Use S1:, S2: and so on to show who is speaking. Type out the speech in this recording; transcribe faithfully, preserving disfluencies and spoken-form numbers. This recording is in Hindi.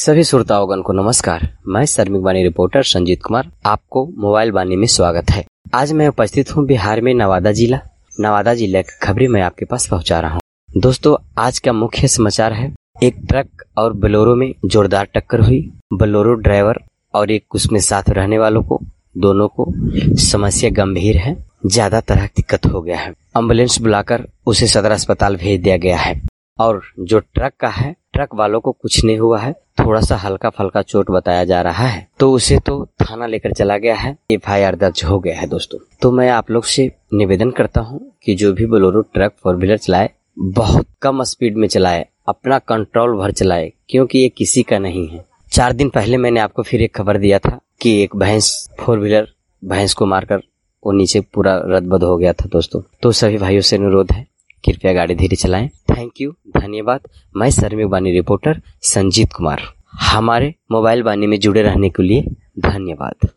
S1: सभी श्रोताओगण को नमस्कार। मैं श्रमिक वाणी रिपोर्टर संजीत कुमार, आपको मोबाइल वाणी में स्वागत है। आज मैं उपस्थित हूँ बिहार में नवादा जिला नवादा जिले की खबरें मैं आपके पास पहुँचा रहा हूँ। दोस्तों, आज का मुख्य समाचार है, एक ट्रक और बोलेरो में जोरदार टक्कर हुई। बोलेरो ड्राइवर और एक उसमें साथ रहने वालों को दोनों को समस्या गंभीर है, ज्यादा तरह की दिक्कत हो गया है। एम्बुलेंस बुलाकर उसे सदर अस्पताल भेज दिया गया है। और जो ट्रक का है, ट्रक वालों को कुछ नहीं हुआ है, थोड़ा सा हल्का फल्का चोट बताया जा रहा है, तो उसे तो थाना लेकर चला गया है, एफ आई आर दर्ज हो गया है। दोस्तों, तो मैं आप लोग से निवेदन करता हूं कि जो भी बोलेरो ट्रक फोर व्हीलर चलाए, बहुत कम स्पीड में चलाए, अपना कंट्रोल भर चलाए, क्योंकि ये किसी का नहीं है। चार दिन पहले मैंने आपको फिर एक खबर दिया था कि एक भैंस फोर व्हीलर भैंस को मारकर वो नीचे पूरा रद्द-बद हो गया था। दोस्तों, तो सभी भाइयों से अनुरोध है, कृपया गाड़ी धीरे चलाएं। थैंक यू, धन्यवाद। मैं श्रमिक वाणी रिपोर्टर संजीत कुमार। हमारे मोबाइल वाणी में जुड़े रहने के लिए धन्यवाद।